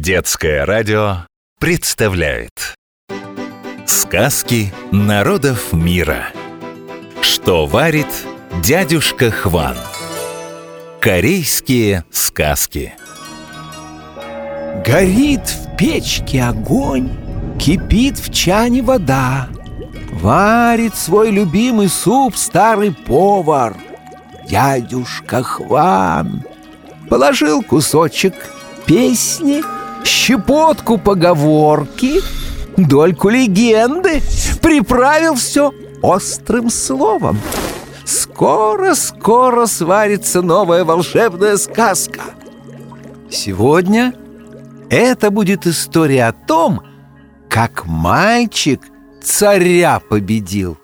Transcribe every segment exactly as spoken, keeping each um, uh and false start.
Детское радио представляет сказки народов мира. Что варит дядюшка Хван? Корейские сказки. Горит в печке огонь, кипит в чане вода. Варит свой любимый суп старый повар, дядюшка Хван. Положил кусочек песни, щепотку поговорки, дольку легенды, приправил все острым словом. Скоро-скоро сварится новая волшебная сказка. Сегодня это будет история о том, как мальчик царя победил.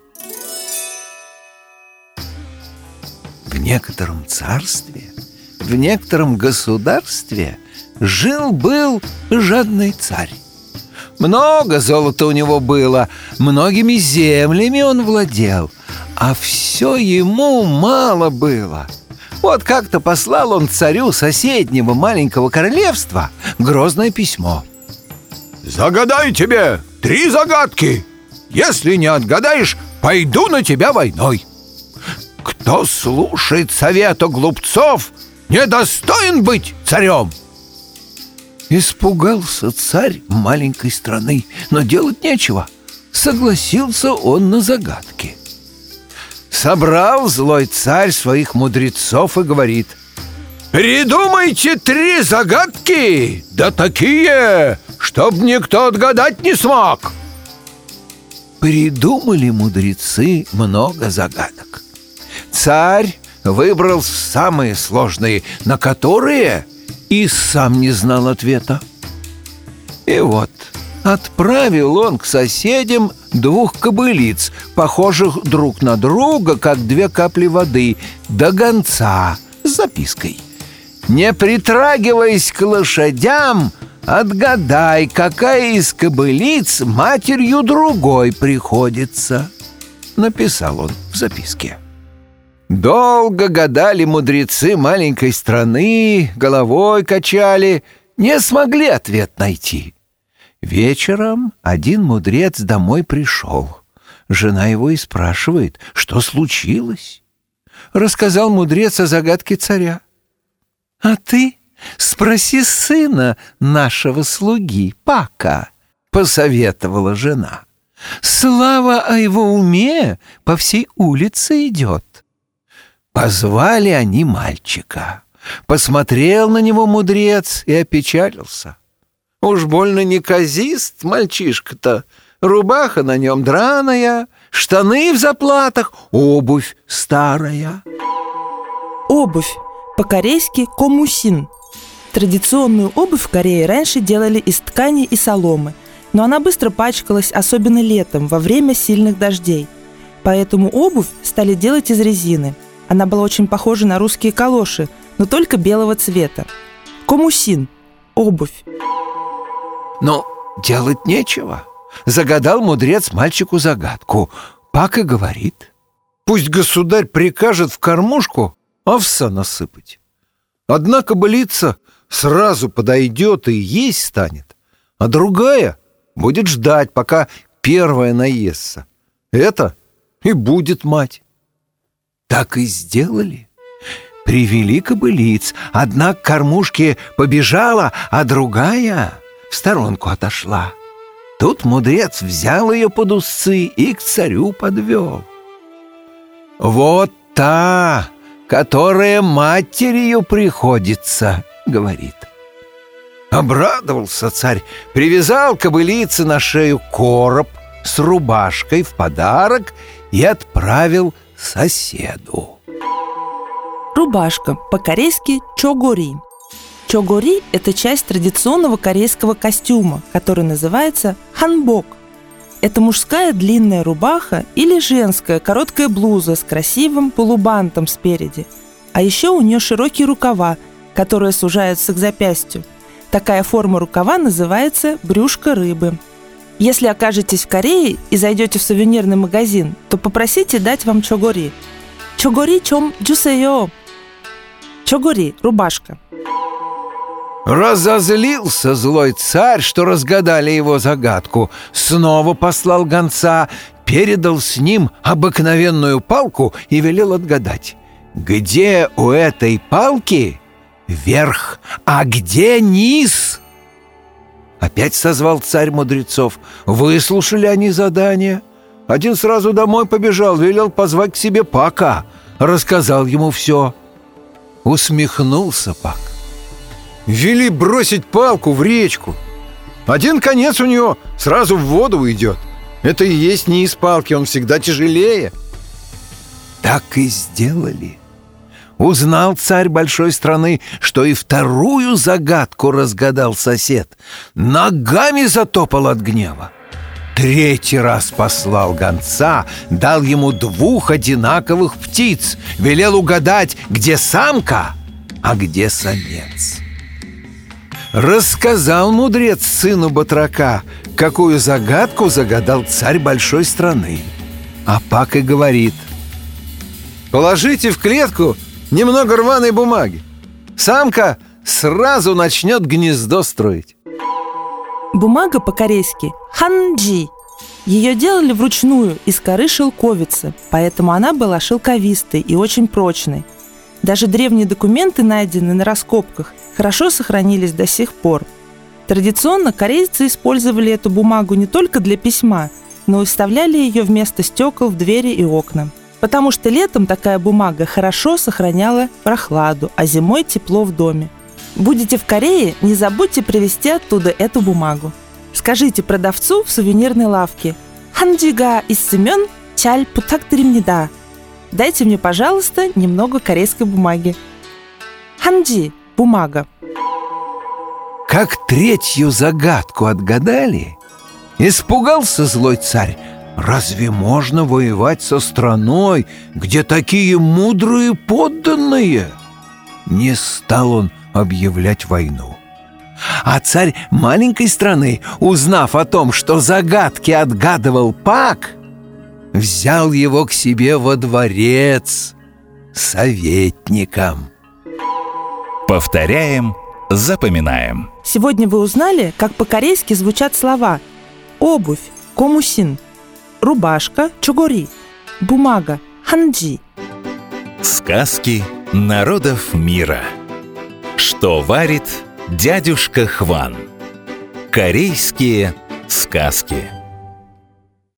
В некотором царстве, в некотором государстве жил-был жадный царь. Много золота у него было, многими землями он владел, а все ему мало было. Вот как-то послал он царю соседнего маленького королевства грозное письмо. «Загадай тебе три загадки. Если не отгадаешь, пойду на тебя войной. Кто слушает совета глупцов, недостоин быть царем». Испугался царь маленькой страны, но делать нечего. Согласился он на загадки. Собрал злой царь своих мудрецов и говорит: «Придумайте три загадки, да такие, чтоб никто отгадать не смог». Придумали мудрецы много загадок. Царь выбрал самые сложные, на которые и сам не знал ответа. И вот отправил он к соседям двух кобылиц, похожих друг на друга, как две капли воды, до гонца с запиской: «Не притрагиваясь к лошадям, отгадай, какая из кобылиц матерью другой приходится». Написал он в записке. Долго гадали мудрецы маленькой страны, головой качали, не смогли ответ найти. Вечером один мудрец домой пришел. Жена его и спрашивает, что случилось. Рассказал мудрец о загадке царя. «А ты спроси сына нашего слуги, Пака», — посоветовала жена. «Слава о его уме по всей улице идет». Позвали они мальчика. Посмотрел на него мудрец и опечалился. Уж больно неказист мальчишка-то. Рубаха на нем драная, штаны в заплатах, обувь старая. Обувь. По-корейски комусин. Традиционную обувь в Корее раньше делали из ткани и соломы, но она быстро пачкалась, особенно летом, во время сильных дождей. Поэтому обувь стали делать из резины. Она была очень похожа на русские калоши, но только белого цвета. Комусин – обувь. Но делать нечего. Загадал мудрец мальчику загадку. Пака говорит: пусть государь прикажет в кормушку овса насыпать. Одна кобылица сразу подойдет и есть станет, а другая будет ждать, пока первая наестся. Это и будет мать. Так и сделали. Привели кобылиц. Одна к кормушке побежала, а другая в сторонку отошла. Тут мудрец взял ее под усы и к царю подвел. «Вот та, которая матерью приходится», — говорит. Обрадовался царь, привязал кобылице на шею короб с рубашкой в подарок и отправил соседу. Рубашка. По-корейски чогори. Чогори – это часть традиционного корейского костюма, который называется ханбок. Это мужская длинная рубаха или женская короткая блуза с красивым полубантом спереди. А еще у нее широкие рукава, которые сужаются к запястью. Такая форма рукава называется брюшко рыбы. Если окажетесь в Корее и зайдете в сувенирный магазин, то попросите дать вам чогори. Чогори чом джусеё. Чогори – рубашка. Разозлился злой царь, что разгадали его загадку. Снова послал гонца, передал с ним обыкновенную палку и велел отгадать, где у этой палки верх, а где низ. Опять созвал царь мудрецов. Выслушали они задание. Один сразу домой побежал, велел позвать к себе Пака. Рассказал ему все. Усмехнулся Пак. Вели бросить палку в речку. Один конец у нее сразу в воду уйдет. Это и есть низ палки, он всегда тяжелее. Так и сделали. Узнал царь большой страны, что и вторую загадку разгадал сосед. Ногами затопал от гнева. Третий раз послал гонца, дал ему двух одинаковых птиц, велел угадать, где самка, а где самец. Рассказал мудрец сыну батрака, какую загадку загадал царь большой страны. А Пак и говорит: положите в клетку немного рваной бумаги. Самка сразу начнет гнездо строить. Бумага по-корейски ханджи. Ее делали вручную из коры шелковицы, поэтому она была шелковистой и очень прочной. Даже древние документы, найденные на раскопках, хорошо сохранились до сих пор. Традиционно корейцы использовали эту бумагу не только для письма, но и вставляли ее вместо стекол в двери и окна. Потому что летом такая бумага хорошо сохраняла прохладу, а зимой тепло в доме. Будете в Корее, не забудьте привезти оттуда эту бумагу. Скажите продавцу в сувенирной лавке: «Ханджига иссымен чаль путакдримнида». Дайте мне, пожалуйста, немного корейской бумаги. Ханджи – бумага. Как третью загадку отгадали, испугался злой царь. Разве можно воевать со страной, где такие мудрые подданные? Не стал он объявлять войну. А царь маленькой страны, узнав о том, что загадки отгадывал Пак, взял его к себе во дворец советником. Повторяем, запоминаем. Сегодня вы узнали, как по-корейски звучат слова: обувь – комусин, рубашка – чогори, бумага – ханджи. Сказки народов мира. Что варит дядюшка Хван? Корейские сказки.